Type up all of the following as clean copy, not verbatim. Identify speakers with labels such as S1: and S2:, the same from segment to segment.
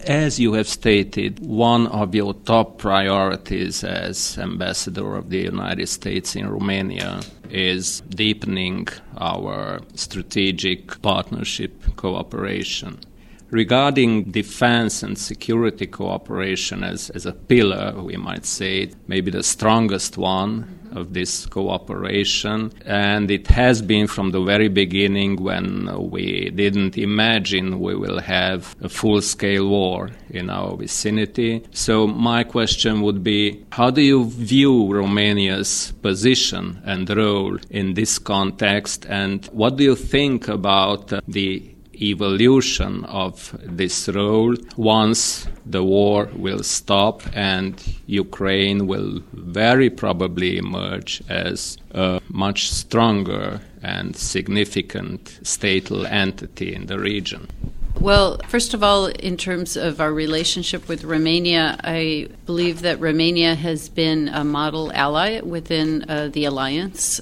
S1: As you have stated, one of your top priorities as ambassador of the United States in Romania is deepening our strategic partnership cooperation. Regarding defense and security cooperation as a pillar, we might say, maybe the strongest one of this cooperation, and it has been from the very beginning when we didn't imagine we will have a full-scale war in our vicinity. So my question would be, how do you view Romania's position and role in this context, and what do you think about the evolution of this role once the war will stop and Ukraine will very probably emerge as a much stronger and significant statal entity in the region?
S2: Well, first of all, in terms of our relationship with Romania, I believe that Romania has been a model ally within the alliance.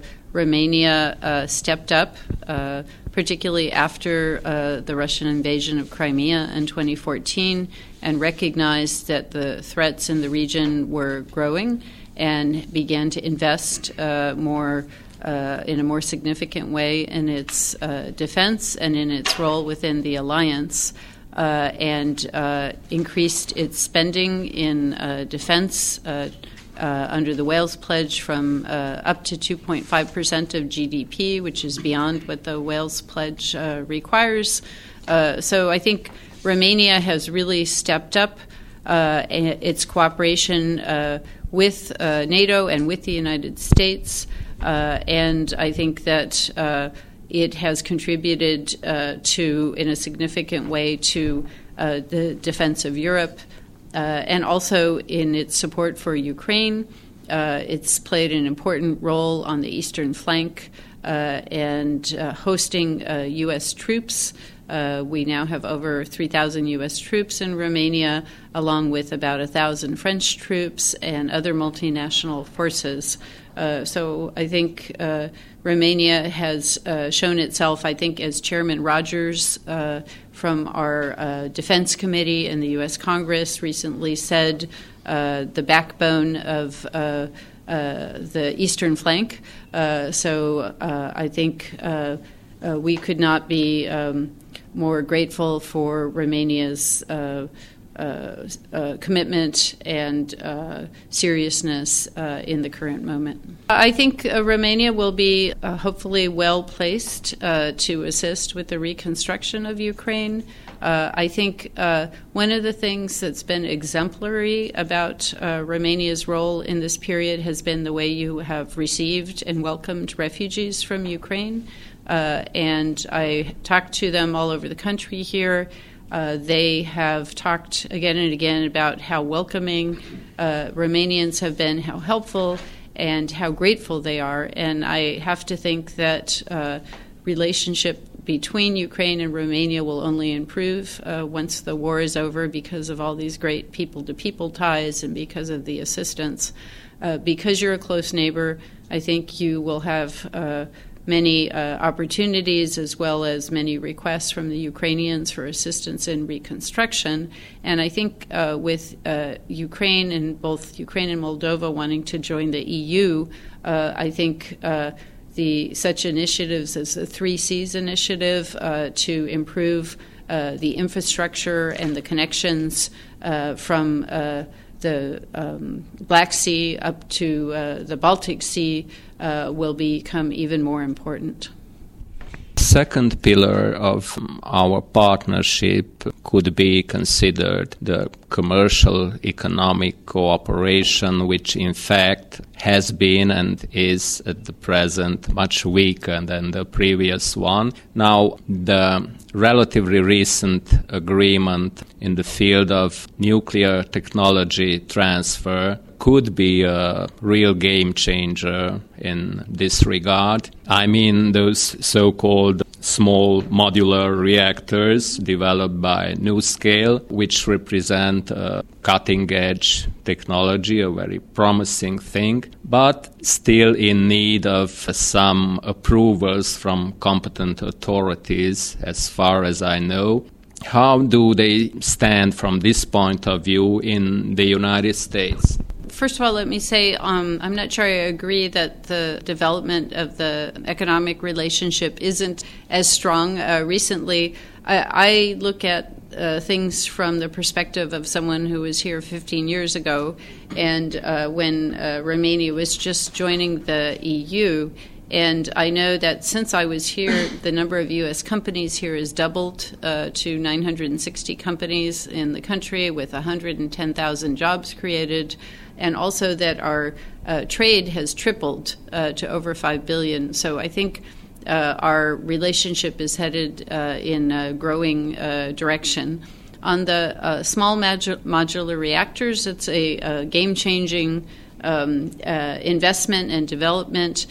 S2: Romania stepped up, particularly after the Russian invasion of Crimea in 2014, and recognized that the threats in the region were growing and began to invest more in a more significant way in its defense and in its role within the alliance, and increased its spending in defense under the Wales Pledge from up to 2.5% of GDP, which is beyond what the Wales Pledge requires. So I think Romania has really stepped up its cooperation with NATO and with the United States, and I think that it has contributed to, in a significant way, to the defense of Europe. And also in its support for Ukraine. It's played an important role on the eastern flank and hosting U.S. troops. We now have over 3,000 U.S. troops in Romania, along with about 1,000 French troops and other multinational forces. So I think Romania has shown itself, I think, as Chairman Rogers from our Defense Committee in the U.S. Congress recently said, the backbone of the eastern flank. So I think we could not be more grateful for Romania's commitment and seriousness in the current moment. I think Romania will be hopefully well placed to assist with the reconstruction of Ukraine. I think one of the things that's been exemplary about Romania's role in this period has been the way you have received and welcomed refugees from Ukraine. And I talked to them all over the country here. They have talked again and again about how welcoming Romanians have been, how helpful, and how grateful they are. And I have to think that relationship between Ukraine and Romania will only improve once the war is over, because of all these great people-to-people ties and because of the assistance. Because you're a close neighbor, I think you will have many opportunities as well as many requests from the Ukrainians for assistance in reconstruction. And I think with Ukraine and both Ukraine and Moldova wanting to join the EU, I think such initiatives as the 3 Cs initiative to improve the infrastructure and the connections from the Black Sea up to the Baltic Sea will become even more important.
S1: Second pillar of our partnership could be considered the commercial economic cooperation, which in fact has been and is at the present much weaker than the previous one. Now, the relatively recent agreement in the field of nuclear technology transfer could be a real game changer in this regard. I mean those so-called small modular reactors developed by NuScale, which represent a cutting-edge technology, a very promising thing, but still in need of some approvals from competent authorities, as far as I know. How do they stand from this point of view in the United States?
S2: First of all, let me say I'm not sure I agree that the development of the economic relationship isn't as strong. Recently, I look at things from the perspective of someone who was here 15 years ago, and when Romania was just joining the EU. And I know that since I was here, the number of U.S. companies here has doubled to 960 companies in the country with 110,000 jobs created, and also that our trade has tripled to over $5 billion. So I think our relationship is headed in a growing direction. On the small modular reactors, it's a game-changing investment and development.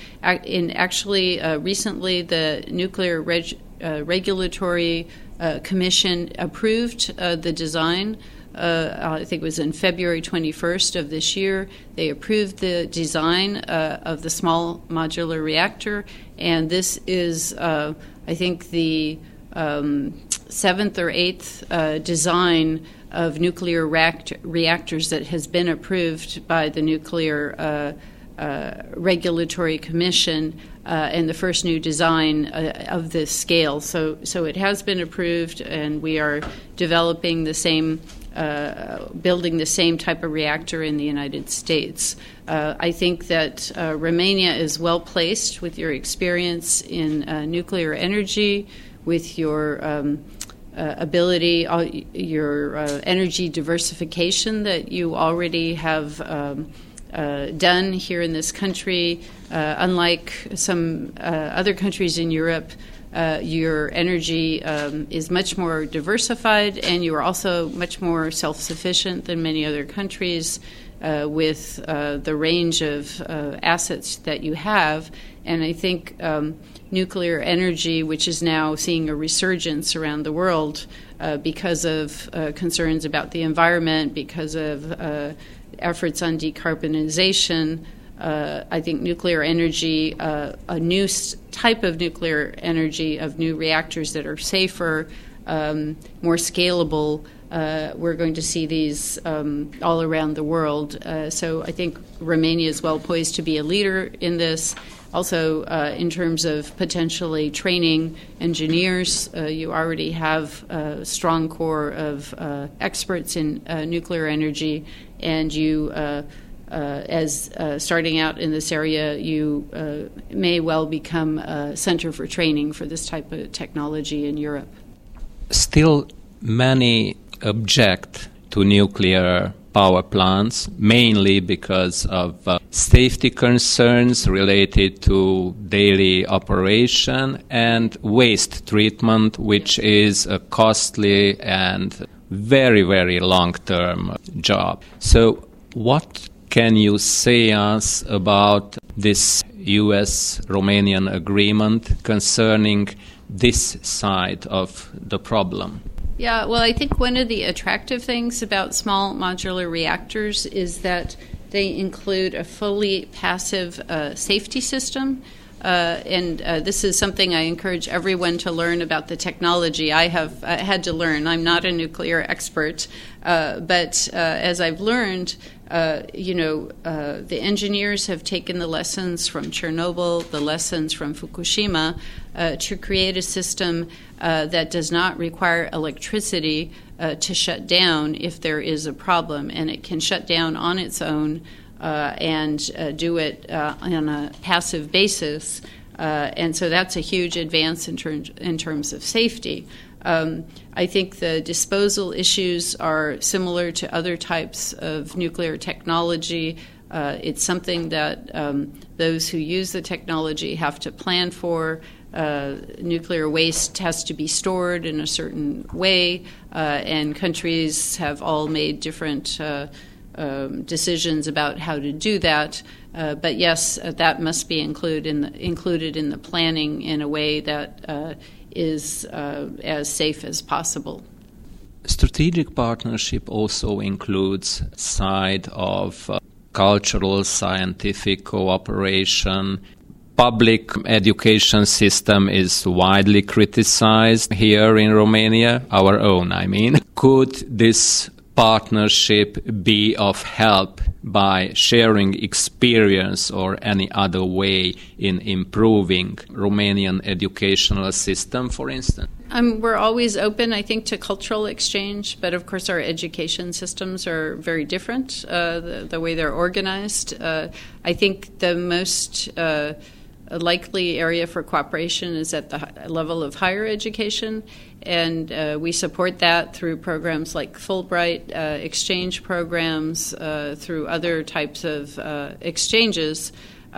S2: Recently, the Nuclear Regulatory Commission approved the design. I think it was in February 21st of this year. They approved the design of the small modular reactor, and this is, I think, the seventh or eighth design of nuclear reactors that has been approved by the Nuclear Regulatory Commission, and the first new design of this scale. So it has been approved, and we are developing the same, building the same type of reactor in the United States. I think that Romania is well placed with your experience in nuclear energy, with your ability, your energy diversification that you already have done here in this country. Unlike some other countries in Europe, your energy is much more diversified, and you are also much more self-sufficient than many other countries with the range of assets that you have. And I think nuclear energy, which is now seeing a resurgence around the world because of concerns about the environment, because of efforts on decarbonization, I think nuclear energy, a new type of nuclear energy, of new reactors that are safer, more scalable, we're going to see these all around the world. So I think Romania is well poised to be a leader in this. Also, in terms of potentially training engineers, you already have a strong core of experts in nuclear energy, and you, as starting out in this area, you may well become a center for training for this type of technology in Europe.
S1: Still, many object to nuclear power plants, mainly because of safety concerns related to daily operation and waste treatment, which is a costly and very, very long-term job. So what can you say us about this U.S.-Romanian agreement concerning this side of the problem?
S2: Yeah, well, I think one of the attractive things about small modular reactors is that they include a fully passive safety system. And this is something I encourage everyone to learn about the technology. I have had to learn. I'm not a nuclear expert, but as I've learned, the engineers have taken the lessons from Chernobyl, the lessons from Fukushima, to create a system that does not require electricity to shut down if there is a problem, and it can shut down on its own and do it on a passive basis. And so that's a huge advance in terms of safety. I think the disposal issues are similar to other types of nuclear technology. It's something that those who use the technology have to plan for. Nuclear waste has to be stored in a certain way, and countries have all made different decisions about how to do that. But yes, that must be included in the planning in a way that is as safe as possible.
S1: Strategic partnership also includes side of cultural, scientific cooperation. public education system is widely criticized here in Romania, our own, I mean. Could this partnership be of help by sharing experience or any other way in improving Romanian educational system, for instance?
S2: We're always open, I think, to cultural exchange, but of course our education systems are very different, the way they're organized. I think the most likely area for cooperation is at the level of higher education, and we support that through programs like Fulbright, exchange programs, through other types of exchanges.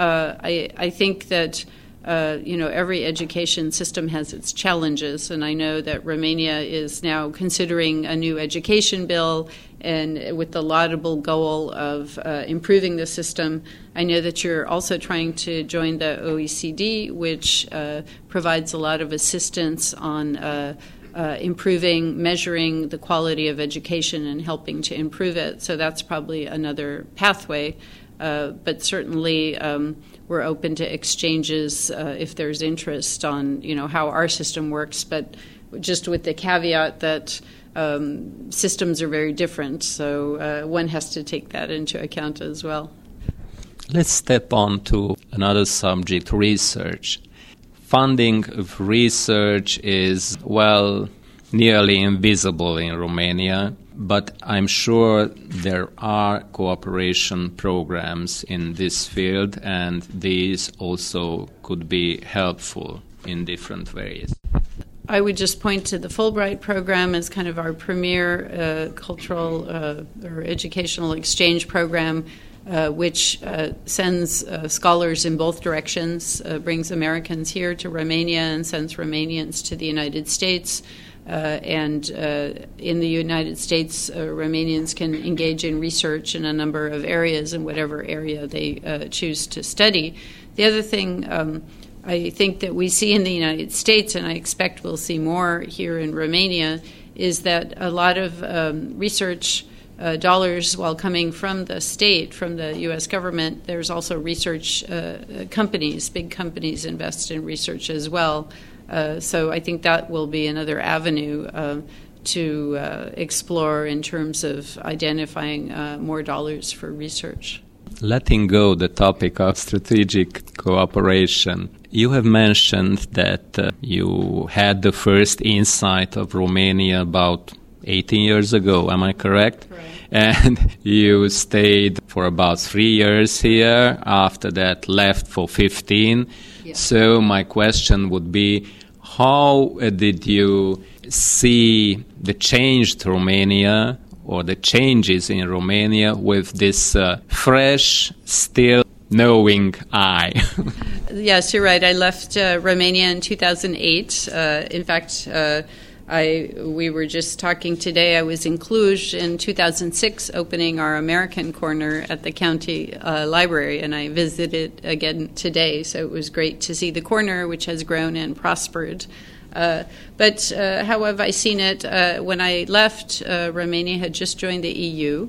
S2: I think that every education system has its challenges, and I know that Romania is now considering a new education bill, and with the laudable goal of improving the system. I know that you're also trying to join the OECD, which provides a lot of assistance on improving, measuring the quality of education and helping to improve it. So that's probably another pathway. But certainly we're open to exchanges if there's interest on how our system works, but just with the caveat that systems are very different, so one has to take that into account as well.
S1: Let's step on to another subject, research. Funding of research is, nearly invisible in Romania, but I'm sure there are cooperation programs in this field, and these also could be helpful in different ways.
S2: I would just point to the Fulbright program as kind of our premier cultural or educational exchange program, which sends scholars in both directions, brings Americans here to Romania and sends Romanians to the United States. And in the United States, Romanians can engage in research in a number of areas in whatever area they choose to study. The other thing I think that we see in the United States, and I expect we'll see more here in Romania, is that a lot of research dollars, while coming from the state, from the U.S. government, there's also research companies, big companies invest in research as well. So I think that will be another avenue to explore in terms of identifying more dollars for research.
S1: Letting go the topic of strategic cooperation, you have mentioned that you had the first insight of Romania about 18 years ago, am I correct?
S2: Correct.
S1: And you stayed for about 3 years here, after that left for 15.
S2: Yeah.
S1: So my question would be, how did you see the changed Romania or the changes in Romania with this fresh, still knowing eye?
S2: Yes, you're right. I left Romania in 2008. In fact, we were just talking today. I was in Cluj in 2006 opening our American corner at the county library, and I visited again today. So it was great to see the corner, which has grown and prospered. But how have I seen it? When I left, Romania had just joined the EU.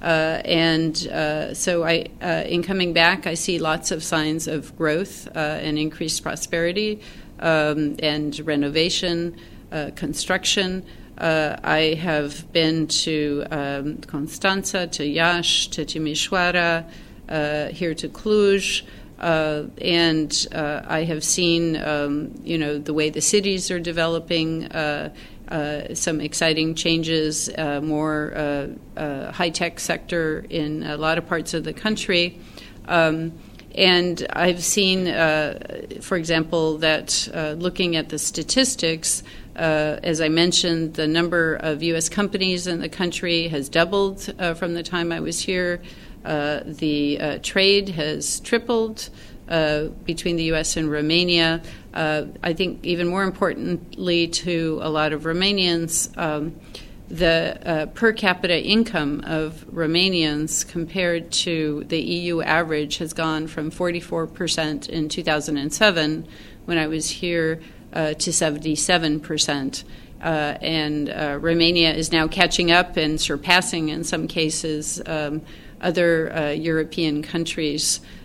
S2: So in coming back, I see lots of signs of growth and increased prosperity and renovation, construction. I have been to Constanța, to Iași, to Timișoara, here to Cluj. And I have seen, the way the cities are developing, some exciting changes, more high-tech sector in a lot of parts of the country. And I've seen, for example, that looking at the statistics, as I mentioned, the number of U.S. companies in the country has doubled from the time I was here. The trade has tripled between the U.S. and Romania. I think even more importantly to a lot of Romanians, the per capita income of Romanians compared to the EU average has gone from 44% in 2007 when I was here to 77%. And Romania is now catching up and surpassing in some cases other European countries.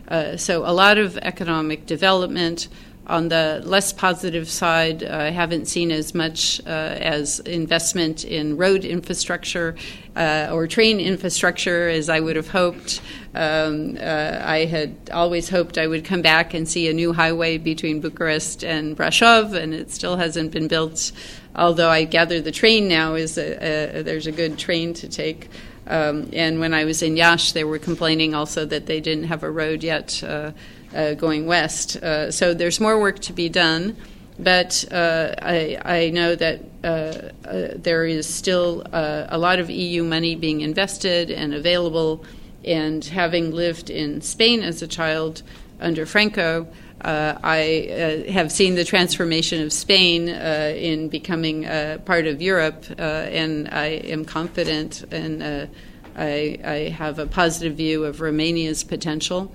S2: So a lot of economic development. On the less positive side, I haven't seen as much as investment in road infrastructure or train infrastructure as I would have hoped. I had always hoped I would come back and see a new highway between Bucharest and Brașov, and it still hasn't been built, although I gather the train now there's a good train to take. And when I was in Iași, they were complaining also that they didn't have a road yet going west. So there's more work to be done, but I know that there is still a lot of EU money being invested and available, and having lived in Spain as a child under Franco, I have seen the transformation of Spain in becoming part of Europe, and I am confident, and I have a positive view of Romania's potential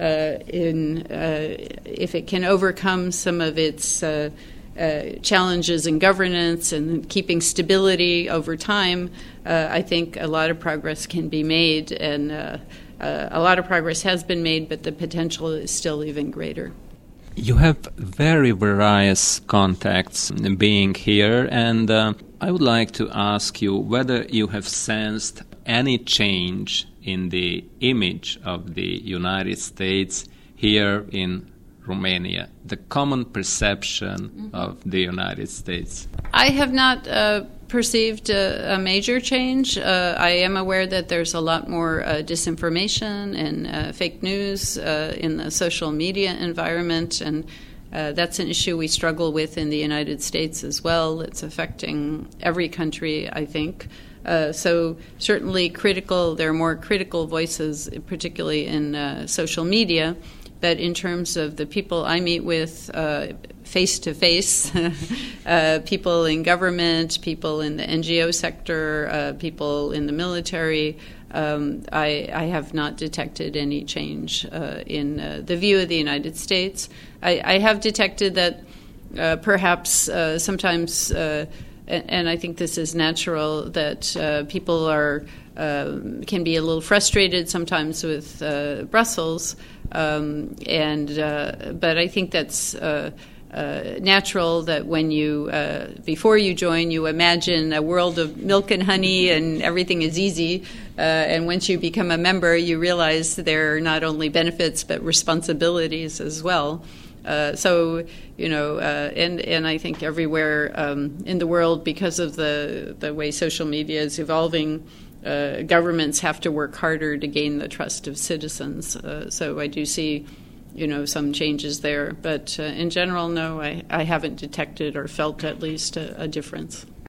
S2: if it can overcome some of its challenges in governance and keeping stability over time. I think a lot of progress can be made, and a lot of progress has been made, but the potential is still even greater.
S1: You have very various contacts being here, and I would like to ask you whether you have sensed any change in the image of the United States here in Romania, the common perception of the United States.
S2: I have not perceived a major change. I am aware that there's a lot more disinformation and fake news in the social media environment, and that's an issue we struggle with in the United States as well. It's affecting every country, I think. So certainly there are more critical voices, particularly in social media. But in terms of the people I meet with face-to-face, people in government, people in the NGO sector, people in the military, I have not detected any change in the view of the United States. I have detected that perhaps sometimes, and I think this is natural, that people can be a little frustrated sometimes with Brussels, but I think that's natural that when you before you join, you imagine a world of milk and honey and everything is easy, and once you become a member, you realize there are not only benefits but responsibilities as well. So, and I think everywhere in the world, because of the way social media is evolving, governments have to work harder to gain the trust of citizens. So I do see, some changes there. But in general, no, I haven't detected or felt at least a difference.